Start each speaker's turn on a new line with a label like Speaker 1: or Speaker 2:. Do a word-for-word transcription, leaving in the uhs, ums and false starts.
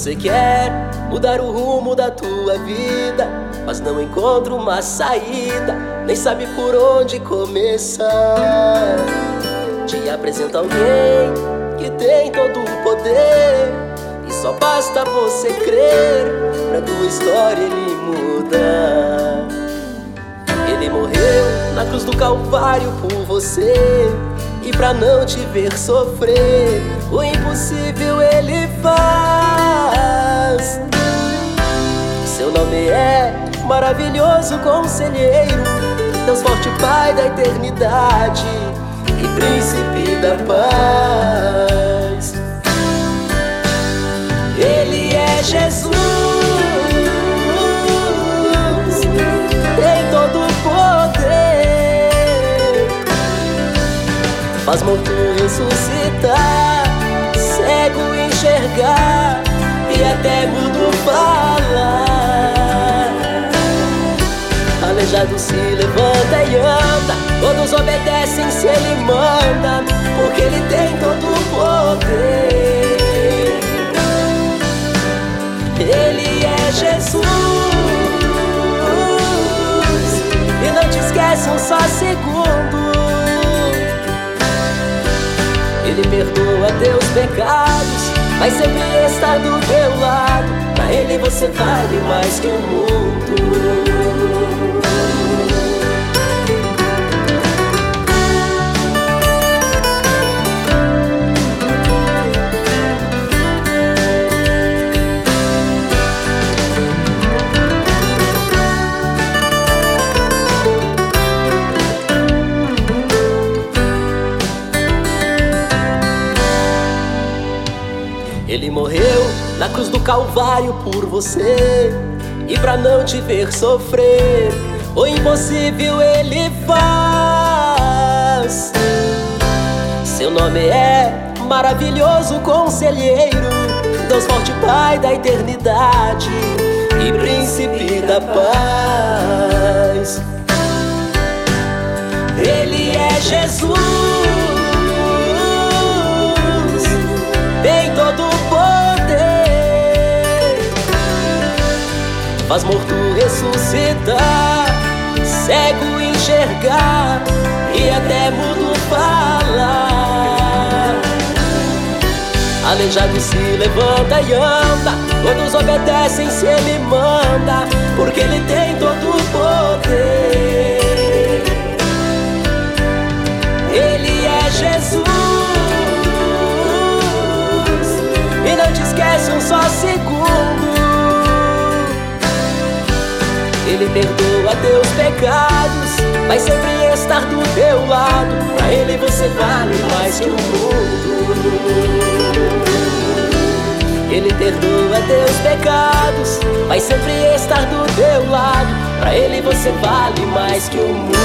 Speaker 1: Você quer mudar o rumo da tua vida, mas não encontra uma saída, nem sabe por onde começar. Te apresenta alguém que tem todo o poder, e só basta você crer pra tua história ele mudar. Ele morreu na cruz do Calvário por você, e pra não te ver sofrer, o impossível ele faz. Seu nome é maravilhoso conselheiro, Deus forte Pai da eternidade e príncipe da paz. Ele é Jesus, tem todo o poder, faz morto ressuscitar, cego enxergar e até mudo falar. Aleijado se levanta e anda, todos obedecem se ele manda, porque ele tem todo o poder. Ele é Jesus, e não te esquece um só segundo. Ele perdoa teus pecados, vai sempre estar do teu lado. Pra ele você vale mais que o mundo. Ele morreu na cruz do Calvário por você, e pra não te ver sofrer, o impossível ele faz. Seu nome é maravilhoso conselheiro, Deus forte Pai da eternidade e príncipe da paz. Ele é Jesus, tem todo o poder, faz morto ressuscitar, cego enxergar e até mudo falar. Aleijado se levanta e anda, todos obedecem se ele manda, porque ele tem todo o poder. Ele é Jesus, e não te esquece um só segundo. Ele perdoa teus pecados, vai sempre estar do teu lado. Pra ele você vale mais que o mundo. Ele perdoa teus pecados, vai sempre estar do teu lado. Pra ele você vale mais que o mundo.